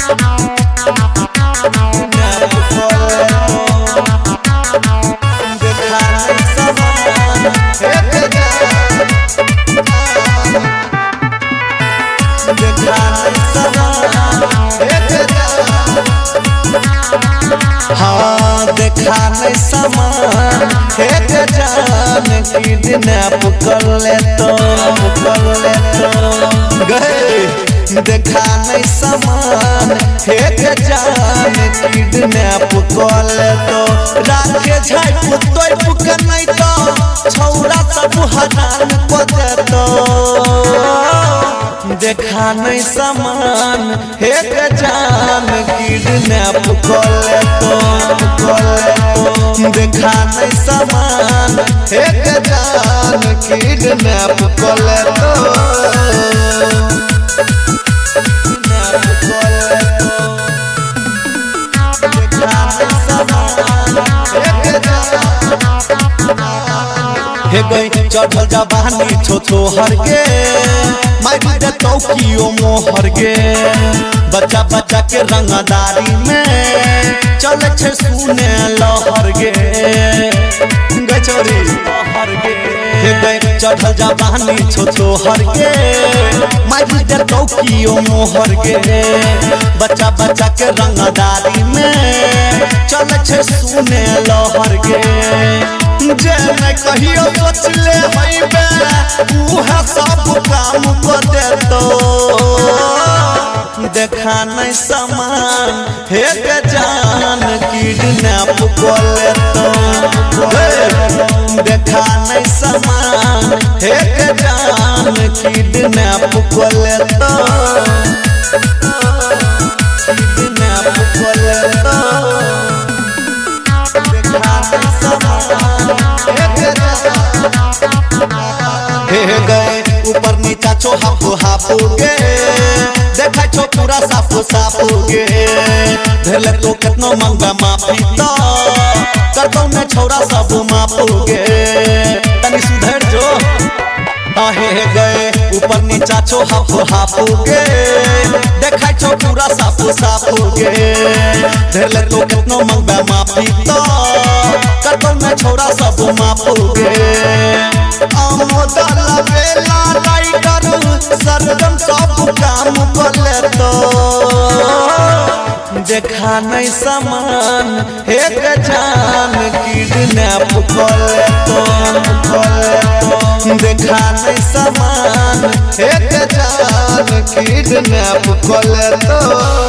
हाँ देखा नहीं समान एक जान किडनैप कर ले तो गए देखा नहीं समान एक जान किडनैप कर ले तो राखे झाई पुतोय पुक नहीं तो छौरा सब हरान को दे तो देखा नहीं समान एक जान किडनैप कर ले तो देखा नहीं समान एक जान किडनैप कर ले तो हे गई चढ़ल जवानी छो हर गे मारी दे तौकियो मोहर गे बच्चा बच्चा के रंगदारी में चल छे सुने लहर गे गचोरी लहर गे हे गई चढ़ल जवानी छो हर गे मारी दे तौकियो मोहर गे बच्चा बच्चा के रंगदारी में चल छे सुने लहर गे जे मैं कहियो सोच ले हई बे उहा सब काम को दे तो देखा नहीं समान एक जान किडनैप कर ले तो देखा नहीं समान एक जान किडनैप कर ले तो किडनैप कर ले तो हे गए ऊपर नीचा छो हाफो गे देखा छो पूरा साफो गे धरले तो कितनो मंगा माफी तो करतो ने छोरा सब माफो गे तनी सुधर जो हे गए ऊपर नीचा छो हाफो गे देखा छो पूरा साफो गे धरले तो कितनो मंगा माफी तो करतो ने छोरा सब माफो गे आमोदला बेला लाइटर सरगम सब काम कर ले तो देखा नहीं समान एक जान किडनैप कर ले तो देखा नहीं समान एक जान किडनैप कर ले तो